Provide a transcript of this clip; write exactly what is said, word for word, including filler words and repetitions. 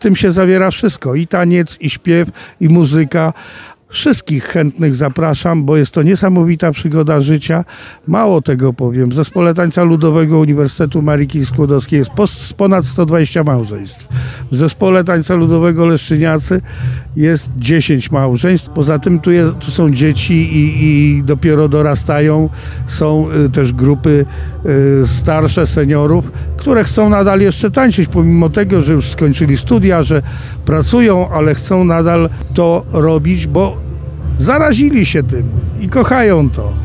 W tym się zawiera wszystko, i taniec, i śpiew, i muzyka. Wszystkich chętnych zapraszam, bo jest to niesamowita przygoda życia. Mało tego powiem, w Zespole Tańca Ludowego Uniwersytetu Marii Curie-Skłodowskiej jest post, ponad sto dwadzieścia małżeństw. W Zespole Tańca Ludowego Leszczyniacy jest dziesięć małżeństw. Poza tym tu, jest, tu są dzieci i, i dopiero dorastają. Są y, też grupy y, starsze, seniorów, które chcą nadal jeszcze tańczyć, pomimo tego, że już skończyli studia, że pracują, ale chcą nadal to robić, bo zarazili się tym i kochają to.